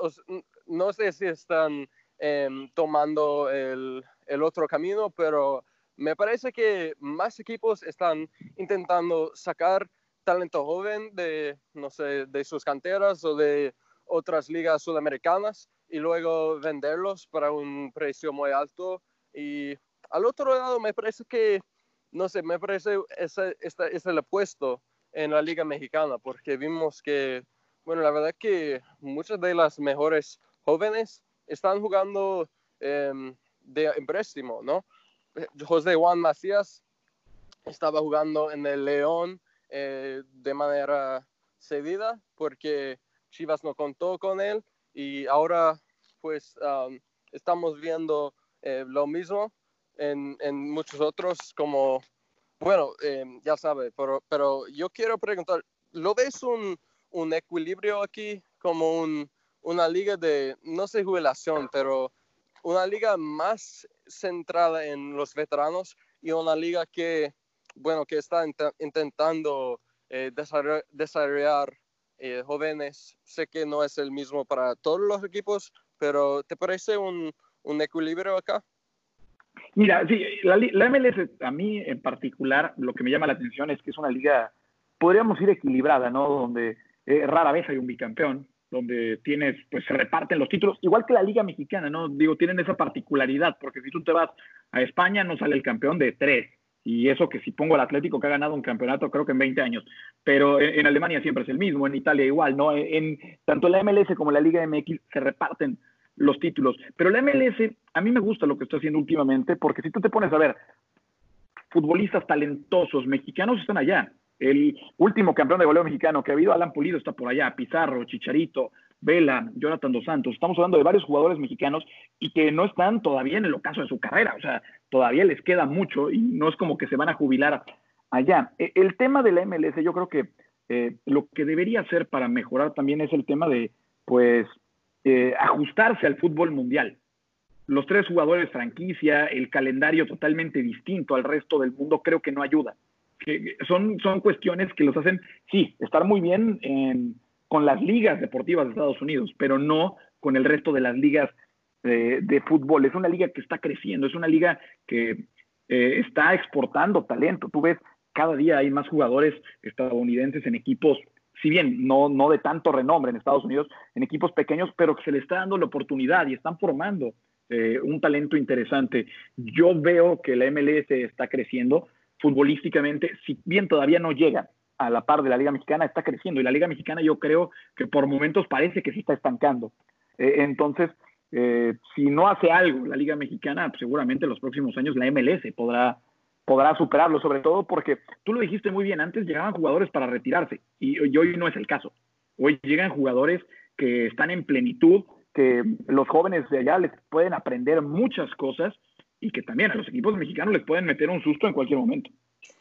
no sé si están eh, tomando el, el otro camino, pero me parece que más equipos están intentando sacar talento joven de, no sé, de sus canteras o de otras ligas sudamericanas y luego venderlos para un precio muy alto. Y al otro lado me parece que, no sé, me parece ese, ese, ese el opuesto en la Liga Mexicana, porque vimos que, bueno, la verdad que muchas de las mejores jóvenes están jugando eh, de empréstimo, ¿no? José Juan Macías estaba jugando en el León eh, de manera cedida porque Chivas no contó con él y ahora pues um, estamos viendo eh, lo mismo en, en muchos otros como, bueno, eh, ya sabe, pero, pero yo quiero preguntar, ¿lo ves un, un equilibrio aquí como un, una liga de, no sé jubilación, pero una liga más centrada en los veteranos y una liga que, bueno, que está int- intentando eh, desarrollar, desarrollar eh, jóvenes? Sé que no es el mismo para todos los equipos, pero ¿te parece un, un equilibrio acá? Mira, sí, la, la M L S, a mí en particular, lo que me llama la atención es que es una liga, podríamos decir equilibrada, ¿no? Donde eh, rara vez hay un bicampeón, donde tienes, pues se reparten los títulos, igual que la Liga Mexicana, ¿no? Digo, tienen esa particularidad, porque si tú te vas a España, no sale el campeón de tres, y eso que si pongo al Atlético que ha ganado un campeonato creo que en veinte años, pero en, en Alemania siempre es el mismo, en Italia igual, ¿no? En, en tanto la M L S como la Liga M X se reparten los títulos. Pero la M L S, a mí me gusta lo que está haciendo últimamente, porque si tú te pones a ver, futbolistas talentosos mexicanos están allá. El último campeón de goleo mexicano que ha habido, Alan Pulido, está por allá, Pizarro, Chicharito, Vela, Jonathan Dos Santos. Estamos hablando de varios jugadores mexicanos y que no están todavía en el ocaso de su carrera. O sea, todavía les queda mucho y no es como que se van a jubilar allá. El tema de la M L S, yo creo que eh, lo que debería hacer para mejorar también es el tema de, pues, eh, ajustarse al fútbol mundial. Los tres jugadores franquicia, el calendario totalmente distinto al resto del mundo, creo que no ayuda. Que son, son cuestiones que los hacen, sí, estar muy bien en, con las ligas deportivas de Estados Unidos, pero no con el resto de las ligas eh, de fútbol. Es una liga que está creciendo, es una liga que eh, está exportando talento. Tú ves, cada día hay más jugadores estadounidenses en equipos, si bien no, no de tanto renombre en Estados Unidos, en equipos pequeños, pero que se le está dando la oportunidad y están formando eh, un talento interesante. Yo veo que la M L S está creciendo futbolísticamente, si bien todavía no llega a la par de la Liga Mexicana, está creciendo, y la Liga Mexicana yo creo que por momentos parece que se está estancando. Eh, entonces, eh, si no hace algo la Liga Mexicana, pues seguramente en los próximos años la M L S podrá podrá superarlo, sobre todo porque tú lo dijiste muy bien, antes llegaban jugadores para retirarse y, y hoy no es el caso. Hoy llegan jugadores que están en plenitud, que los jóvenes de allá les pueden aprender muchas cosas y que también a los equipos mexicanos les pueden meter un susto en cualquier momento.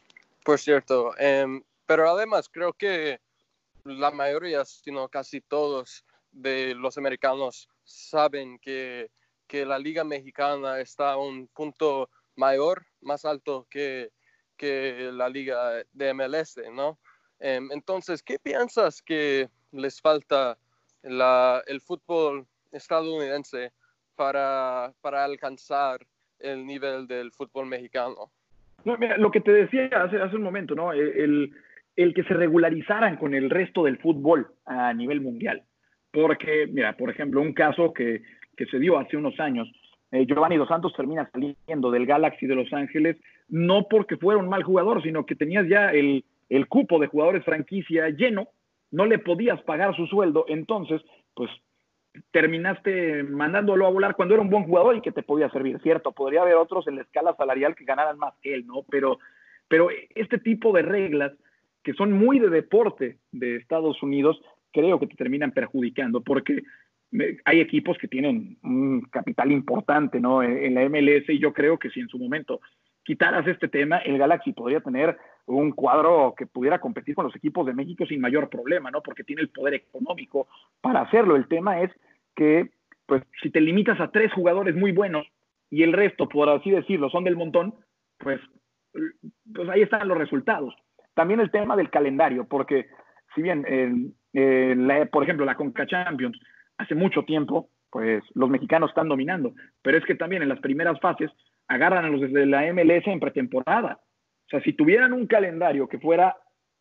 Por cierto, um, pero además creo que la mayoría, si no casi todos de los americanos saben que, que la Liga Mexicana está a un punto mayor, más alto que, que la liga de M L S, ¿no? Um, entonces, ¿qué piensas que les falta la, el fútbol estadounidense para, para alcanzar el nivel del fútbol mexicano? No, mira, lo que te decía hace, hace un momento, ¿no? El, el que se regularizaran con el resto del fútbol a nivel mundial. Porque, mira, por ejemplo, un caso que, que se dio hace unos años, Eh, Giovanni Dos Santos termina saliendo del Galaxy de Los Ángeles, no porque fuera un mal jugador, sino que tenías ya el, el cupo de jugadores franquicia lleno, no le podías pagar su sueldo, entonces, pues, terminaste mandándolo a volar cuando era un buen jugador y que te podía servir, cierto, podría haber otros en la escala salarial que ganaran más que él, ¿no? Pero, pero este tipo de reglas, que son muy de deporte de Estados Unidos, creo que te terminan perjudicando, porque hay equipos que tienen un capital importante, ¿no? En la M L S, y yo creo que si en su momento quitaras este tema, el Galaxy podría tener un cuadro que pudiera competir con los equipos de México sin mayor problema, ¿no? Porque tiene el poder económico para hacerlo. El tema es que, pues, si te limitas a tres jugadores muy buenos y el resto, por así decirlo, son del montón, pues, pues ahí están los resultados. También el tema del calendario, porque si bien, eh, eh, la, por ejemplo, la Conca Champions, hace mucho tiempo, pues los mexicanos están dominando, pero es que también en las primeras fases agarran a los desde la M L S en pretemporada. O sea, si tuvieran un calendario que fuera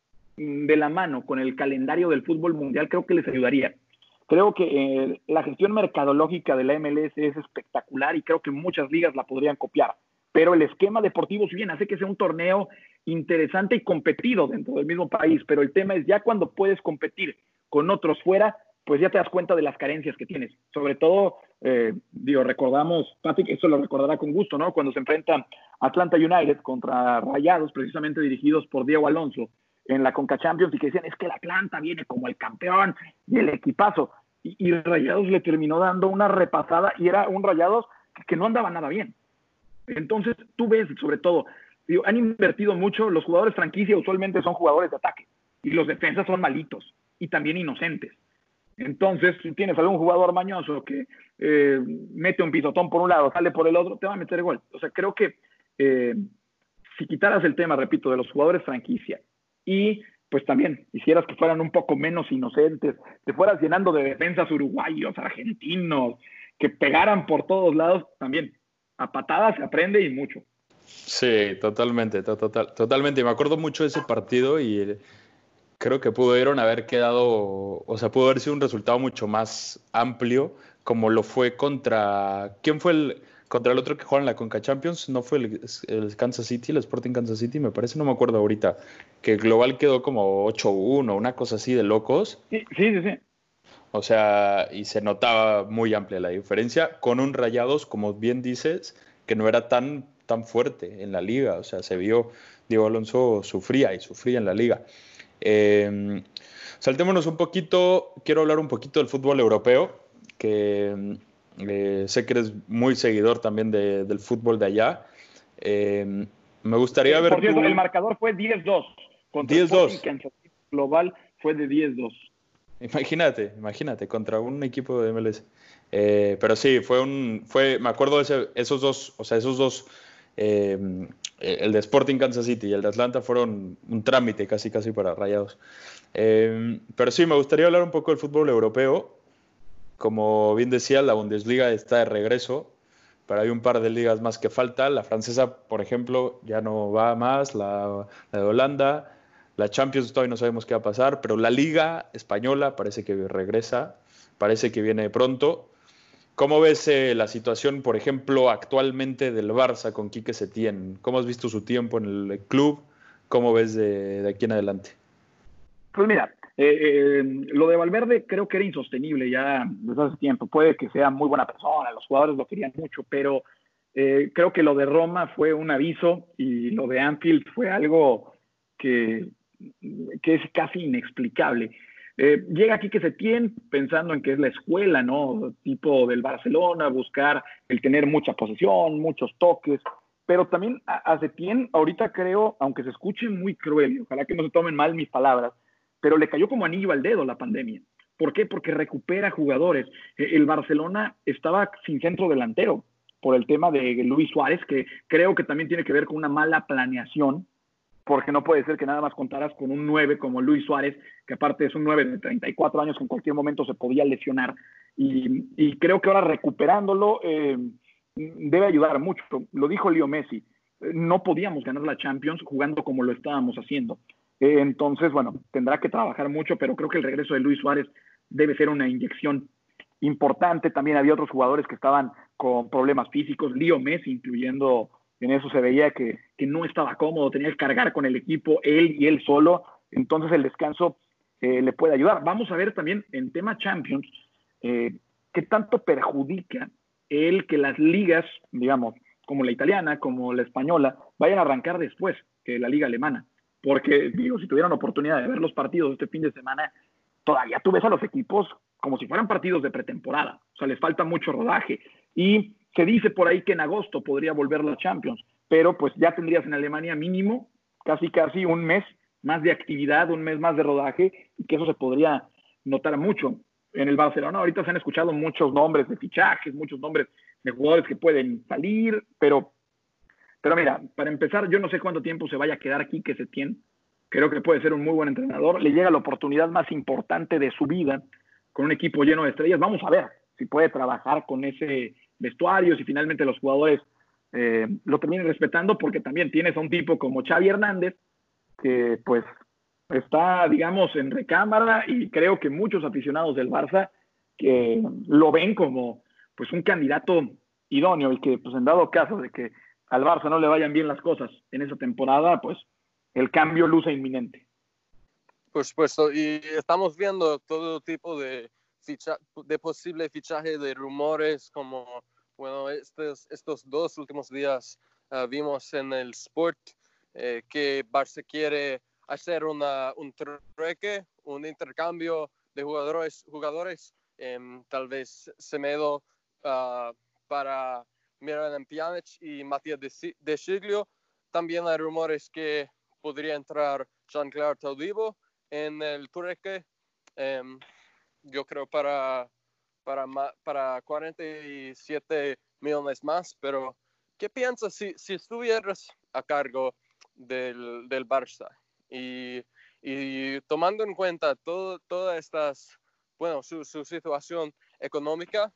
de la mano con el calendario del fútbol mundial, creo que les ayudaría. Creo que eh, la gestión mercadológica de la M L S es espectacular y creo que muchas ligas la podrían copiar, pero el esquema deportivo, si bien hace que sea un torneo interesante y competido dentro del mismo país, pero el tema es ya cuando puedes competir con otros fuera, pues ya te das cuenta de las carencias que tienes. Sobre todo, eh, digo, recordamos, Patrick, eso lo recordará con gusto, ¿no? Cuando se enfrenta Atlanta United contra Rayados, precisamente dirigidos por Diego Alonso, en la Conca Champions y que decían, es que el Atlanta viene como el campeón y el equipazo. Y, y Rayados le terminó dando una repasada y era un Rayados que no andaba nada bien. Entonces, tú ves, sobre todo, digo, han invertido mucho, los jugadores franquicia usualmente son jugadores de ataque y los defensas son malitos y también inocentes. Entonces, si tienes algún jugador mañoso que eh, mete un pisotón por un lado, sale por el otro, te va a meter gol. O sea, creo que eh, si quitaras el tema, repito, de los jugadores franquicia y pues también hicieras que fueran un poco menos inocentes, te fueras llenando de defensas uruguayos, argentinos, que pegaran por todos lados, también a patadas se aprende y mucho. Sí, totalmente, to- total, totalmente. Y me acuerdo mucho de ese partido y eh, creo que pudieron haber quedado, o sea, pudo haber sido un resultado mucho más amplio, como lo fue contra, ¿quién fue el, contra el otro que jugaron en la Conca Champions? No fue el, el Kansas City, el Sporting Kansas City, me parece, no me acuerdo ahorita, que el global quedó como ocho uno, una cosa así de locos. Sí, sí, sí. sí. O sea, y se notaba muy amplia la diferencia con un Rayados, como bien dices, que no era tan, tan fuerte en la liga. O sea, se vio, Diego Alonso sufría y sufría en la liga. Eh, saltémonos un poquito, quiero hablar un poquito del fútbol europeo, que eh, sé que eres muy seguidor también de, del fútbol de allá. Eh, me gustaría Eh, ver por cierto, tú... el marcador fue diez dos contra diez Sporting dos. Kansas City. Global fue de diez dos. Imagínate, imagínate, contra un equipo de M L S. Eh, pero sí, fue un, fue, me acuerdo de ese, esos dos, o sea, esos dos, eh, el de Sporting Kansas City y el de Atlanta fueron un trámite casi, casi para Rayados. Eh, pero sí, me gustaría hablar un poco del fútbol europeo. Como bien decía, la Bundesliga está de regreso, pero hay un par de ligas más que falta. La francesa, por ejemplo, ya no va más, la, la de Holanda. La Champions todavía no sabemos qué va a pasar, pero la Liga Española parece que regresa, parece que viene pronto. ¿Cómo ves eh, la situación, por ejemplo, actualmente del Barça con Quique Setién? ¿Cómo has visto su tiempo en el club? ¿Cómo ves de, de aquí en adelante? Pues mira, eh, eh, lo de Valverde creo que era insostenible ya desde hace tiempo. Puede que sea muy buena persona, los jugadores lo querían mucho, pero eh, creo que lo de Roma fue un aviso y lo de Anfield fue algo que, que es casi inexplicable. Eh, llega aquí que Setién pensando en que es la escuela, ¿no? Tipo del Barcelona, buscar el tener mucha posesión, muchos toques, pero también a, a Setién ahorita creo, aunque se escuche muy cruel, y ojalá que no se tomen mal mis palabras, pero le cayó como anillo al dedo la pandemia. ¿Por qué? Porque recupera jugadores. El Barcelona estaba sin centro delantero por el tema de Luis Suárez, que creo que también tiene que ver con una mala planeación, porque no puede ser que nada más contaras con un nueve como Luis Suárez, que aparte es un nueve de treinta y cuatro años que en cualquier momento se podía lesionar. Y, y creo que ahora recuperándolo eh, debe ayudar mucho. Lo dijo Leo Messi, no podíamos ganar la Champions jugando como lo estábamos haciendo. Eh, entonces, bueno, tendrá que trabajar mucho, pero creo que el regreso de Luis Suárez debe ser una inyección importante. También había otros jugadores que estaban con problemas físicos, Leo Messi incluyendo, en eso se veía que, que no estaba cómodo, tenía que cargar con el equipo, él y él solo, entonces el descanso eh, le puede ayudar. Vamos a ver también en tema Champions, eh, qué tanto perjudica el que las ligas, digamos, como la italiana, como la española, vayan a arrancar después que la liga alemana. Porque, digo, si tuvieran oportunidad de ver los partidos este fin de semana, todavía tú ves a los equipos como si fueran partidos de pretemporada. O sea, les falta mucho rodaje. Y se dice por ahí que en agosto podría volver la Champions, pero pues ya tendrías en Alemania mínimo casi casi un mes más de actividad, un mes más de rodaje, y que eso se podría notar mucho. En el Barcelona ahorita se han escuchado muchos nombres de fichajes, muchos nombres de jugadores que pueden salir, pero Pero mira, para empezar, yo no sé cuánto tiempo se vaya a quedar aquí que Setién. Creo que puede ser un muy buen entrenador. Le llega la oportunidad más importante de su vida con un equipo lleno de estrellas. Vamos a ver si puede trabajar con ese vestuario, si finalmente los jugadores eh, lo terminan respetando, porque también tienes a un tipo como Xavi Hernández, que pues está, digamos, en recámara y creo que muchos aficionados del Barça que lo ven como pues un candidato idóneo y que pues en dado caso de que al Barça no le vayan bien las cosas en esa temporada, pues el cambio luce inminente. Por supuesto, y estamos viendo todo tipo de, ficha, de posible fichaje de rumores, como, bueno, estos, estos dos últimos días uh, vimos en el Sport eh, que Barça quiere hacer una, un trueque, un intercambio de jugadores, jugadores eh, tal vez Semedo uh, para Miralem Pjanic y Matías de, de Sciglio. También hay rumores que podría entrar Jean-Claude Todibo en el trueque, eh, yo creo para, para, para cuarenta y siete millones más, pero ¿qué piensas si, si estuvieras a cargo del, del Barça? Y, y tomando en cuenta todo, todas estas, bueno, su, su situación económica,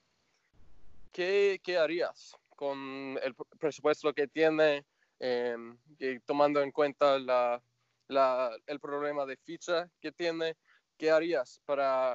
¿qué, qué harías con el presupuesto que tiene, eh, y tomando en cuenta la, la, el problema de ficha que tiene? ¿Qué harías para,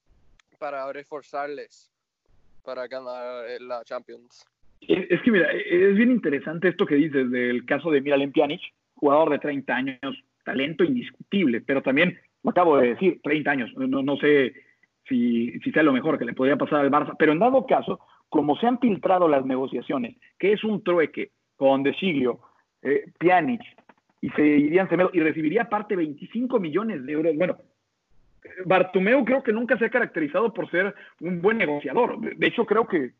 para reforzarles para ganar la Champions? Es, es que mira, es bien interesante esto que dices del caso de Miralem Pjanic, jugador de treinta años, talento indiscutible, pero también, lo acabo de decir, treinta años, no, no sé si, si sea lo mejor que le podría pasar al Barça, pero en dado caso, como se han filtrado las negociaciones, que es un trueque con De Sciglio, eh, Pjanic, y se irían Semedo, y recibiría aparte veinticinco millones de euros, bueno, Bartomeu creo que nunca se ha caracterizado por ser un buen negociador, de hecho creo que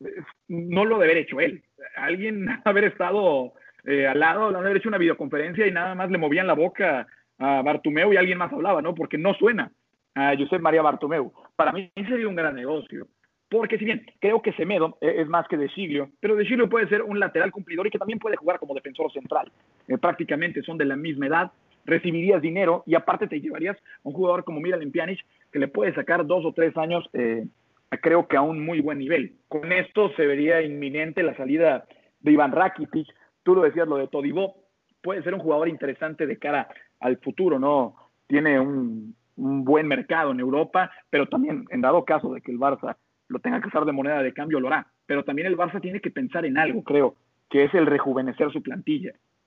no lo debe haber hecho él, alguien haber estado eh, al lado, haber hecho una videoconferencia y nada más le movían la boca a Bartomeu y alguien más hablaba, ¿no? Porque no suena a Josep María Bartomeu. Para mí sería un gran negocio, porque si bien creo que Semedo es más que De Sciglio, pero De Sciglio puede ser un lateral cumplidor y que también puede jugar como defensor central, eh, prácticamente son de la misma edad, recibirías dinero y aparte te llevarías a un jugador como Miralem Pjanic que le puede sacar dos o tres años eh, creo que a un muy buen nivel. Con esto se vería inminente la salida de Iván Rakitic, tú lo decías, lo de Todibo, puede ser un jugador interesante de cara al futuro, ¿no? Tiene un, un buen mercado en Europa, pero también en dado caso de que el Barça lo tenga que usar de moneda de cambio, lo hará. Pero también el Barça tiene que pensar en algo, creo, que es el rejuvenecer su plantilla.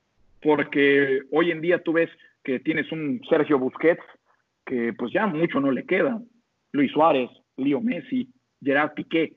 Porque hoy en día tú ves que tienes un Sergio Busquets que pues ya mucho no le queda. Luis Suárez, Leo Messi, Gerard Piqué,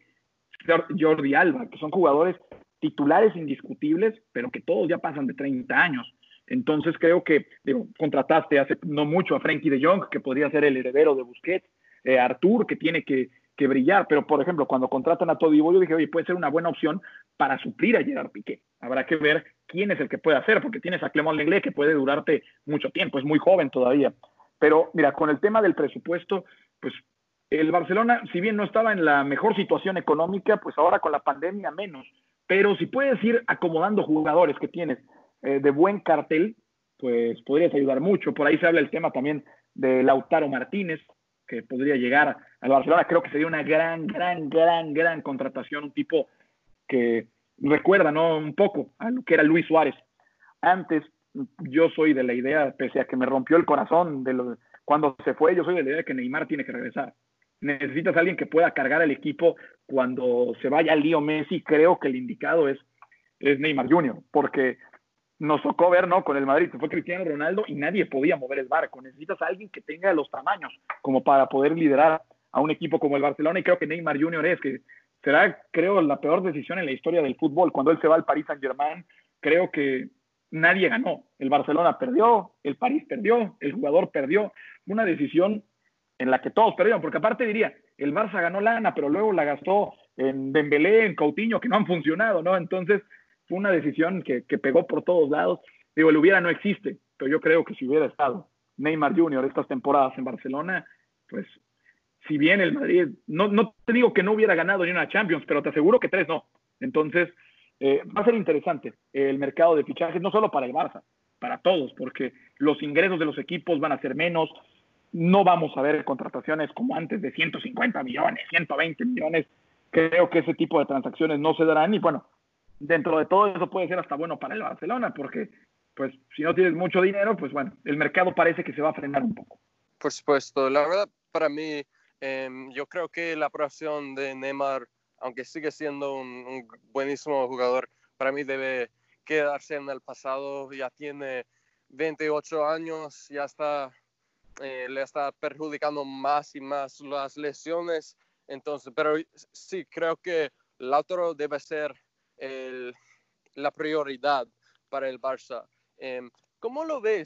Jordi Alba, que son jugadores titulares indiscutibles, pero que todos ya pasan de treinta años. Entonces creo que, digo, contrataste hace no mucho a Frenkie de Jong, que podría ser el heredero de Busquets, eh, Artur, que tiene que, que brillar, pero por ejemplo, cuando contratan a Todibo, yo dije, oye, puede ser una buena opción para suplir a Gerard Piqué. Habrá que ver quién es el que puede hacer, porque tienes a Clément Lenglet, que puede durarte mucho tiempo, es muy joven todavía. Pero mira, con el tema del presupuesto, pues el Barcelona, si bien no estaba en la mejor situación económica, pues ahora con la pandemia menos. Pero si puedes ir acomodando jugadores que tienes eh, de buen cartel, pues podrías ayudar mucho. Por ahí se habla el tema también de Lautaro Martínez, que podría llegar al Barcelona. Creo que sería una gran, gran, gran, gran contratación. Un tipo que recuerda, ¿no? Un poco a lo que era Luis Suárez. Antes, yo soy de la idea, pese a que me rompió el corazón de lo, cuando se fue, yo soy de la idea de que Neymar tiene que regresar. Necesitas a alguien que pueda cargar el equipo cuando se vaya Leo Messi. Creo que el indicado es, es Neymar junior, porque nos tocó ver, ¿no? Con el Madrid, se fue Cristiano Ronaldo y nadie podía mover el barco. Necesitas a alguien que tenga los tamaños como para poder liderar a un equipo como el Barcelona, y creo que Neymar junior es, que será, creo, la peor decisión en la historia del fútbol. Cuando él se va al Paris Saint-Germain, creo que nadie ganó. El Barcelona perdió, el París perdió, el jugador perdió. Una decisión en la que todos perdieron, porque aparte diría, el Barça ganó lana, pero luego la gastó en Dembélé, en Coutinho, que no han funcionado, ¿no? Entonces, fue una decisión que, que pegó por todos lados. Digo, el hubiera no existe, pero yo creo que si hubiera estado Neymar junior estas temporadas en Barcelona, pues, si bien el Madrid, no, no te digo que no hubiera ganado ni una Champions, pero te aseguro que tres no. Entonces, eh, va a ser interesante el mercado de fichajes, no solo para el Barça, para todos, porque los ingresos de los equipos van a ser menos. No vamos a ver contrataciones como antes de ciento cincuenta millones, ciento veinte millones. Creo que ese tipo de transacciones no se darán, y bueno, dentro de todo eso puede ser hasta bueno para el Barcelona, porque pues si no tienes mucho dinero, pues bueno, el mercado parece que se va a frenar un poco. Por supuesto, la verdad para mí, eh, yo creo que la aprobación de Neymar, aunque sigue siendo un, un buenísimo jugador, para mí debe quedarse en el pasado. Ya tiene veintiocho años, ya está... Eh, le está perjudicando más y más las lesiones. Entonces, pero sí, creo que Lautaro debe ser el, la prioridad para el Barça. Eh, ¿Cómo lo ves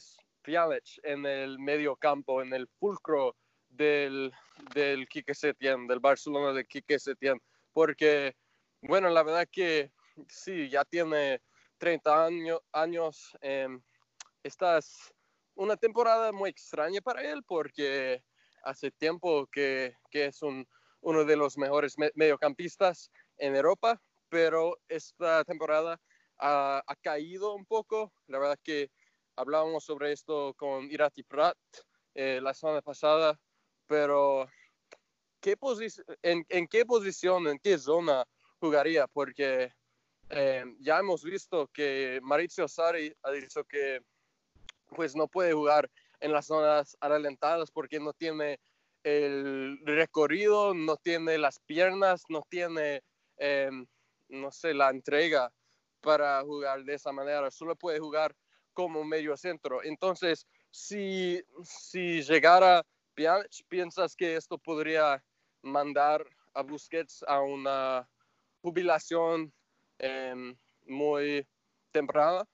Pjanic en el medio campo, en el fulcro del, del Quique Setién, del Barcelona de Quique Setién, porque, bueno, la verdad que sí, ya tiene treinta años, años eh, esta es una temporada muy extraña para él porque hace tiempo que, que es un, uno de los mejores me- mediocampistas en Europa, pero esta temporada ha, ha caído un poco. La verdad que hablábamos sobre esto con Irati Prat eh, la semana pasada, pero ¿qué posi- en, ¿en qué posición, en qué zona jugaría? Porque eh, ya hemos visto que Maurizio Sarri ha dicho que pues no puede jugar en las zonas adelantadas porque no tiene el recorrido, no tiene las piernas, no tiene, eh, no sé, la entrega para jugar de esa manera. Solo puede jugar como medio centro. Entonces, si, si llegara Pjanic, ¿piensas que esto podría mandar a Busquets a una jubilación eh, muy temprana?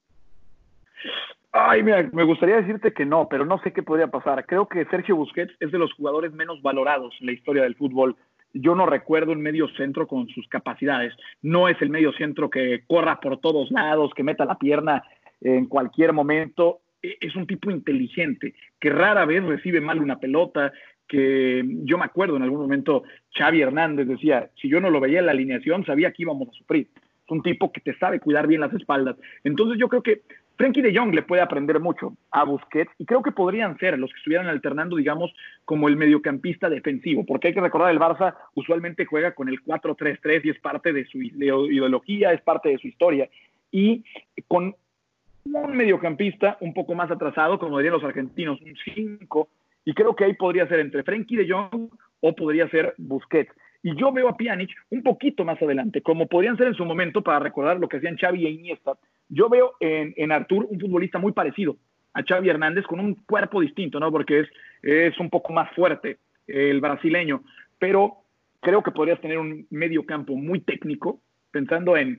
Ay, mira, me gustaría decirte que no, pero no sé qué podría pasar. Creo que Sergio Busquets es de los jugadores menos valorados en la historia del fútbol. Yo no recuerdo un medio centro con sus capacidades. No es el medio centro que corra por todos lados, que meta la pierna en cualquier momento. Es un tipo inteligente, que rara vez recibe mal una pelota, que yo me acuerdo en algún momento Xavi Hernández decía, si yo no lo veía en la alineación, sabía que íbamos a sufrir. Es un tipo que te sabe cuidar bien las espaldas. Entonces yo creo que Frenkie de Jong le puede aprender mucho a Busquets y creo que podrían ser los que estuvieran alternando, digamos, como el mediocampista defensivo, porque hay que recordar, el Barça usualmente juega con el cuatro tres tres y es parte de su ideología, es parte de su historia. Y con un mediocampista un poco más atrasado, como dirían los argentinos, un cinco, y creo que ahí podría ser entre Frenkie de Jong o podría ser Busquets. Y yo veo a Pjanic un poquito más adelante, como podrían ser en su momento, para recordar lo que hacían Xavi e Iniesta. Yo veo en, en Artur un futbolista muy parecido a Xavi Hernández, con un cuerpo distinto, ¿no? Porque es, es un poco más fuerte el brasileño, pero creo que podrías tener un medio campo muy técnico, pensando en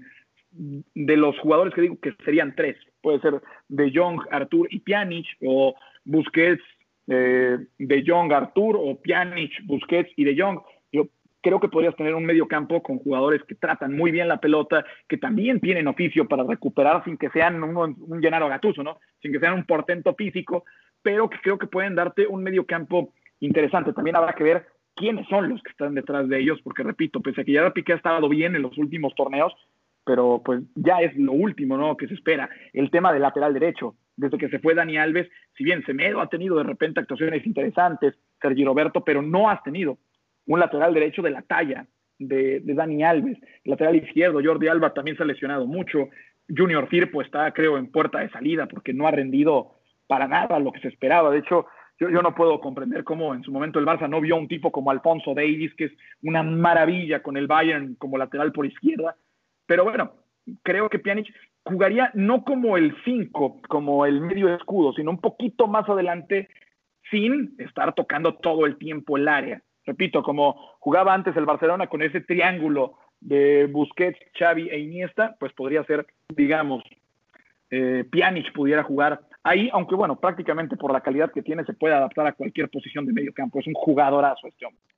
de los jugadores que digo que serían tres. Puede ser De Jong, Artur y Pjanic, o Busquets, eh, De Jong, Artur, o Pjanic, Busquets y De Jong. Yo creo que podrías tener un medio campo con jugadores que tratan muy bien la pelota, que también tienen oficio para recuperar sin que sean un, un Gennaro Gattuso, ¿no? Sin que sean un portento físico, pero que creo que pueden darte un medio campo interesante. También habrá que ver quiénes son los que están detrás de ellos, porque repito, pese a que ya Piqué ha estado bien en los últimos torneos, pero pues ya es lo último, ¿no?, que se espera. El tema del lateral derecho, desde que se fue Dani Alves, si bien Semedo ha tenido de repente actuaciones interesantes, Sergi Roberto, pero no has tenido un lateral derecho de la talla de, de Dani Alves. El lateral izquierdo, Jordi Alba, también se ha lesionado mucho. Junior Firpo está, creo, en puerta de salida porque no ha rendido para nada lo que se esperaba. De hecho, yo, yo no puedo comprender cómo en su momento el Barça no vio a un tipo como Alphonso Davies, que es una maravilla con el Bayern como lateral por izquierda. Pero bueno, creo que Pjanic jugaría no como el cinco, como el medio escudo, sino un poquito más adelante, sin estar tocando todo el tiempo el área. Repito, como jugaba antes el Barcelona con ese triángulo de Busquets, Xavi e Iniesta, pues podría ser, digamos, eh, Pjanic pudiera jugar ahí, aunque bueno, prácticamente por la calidad que tiene se puede adaptar a cualquier posición de medio campo. Es un jugadorazo este hombre.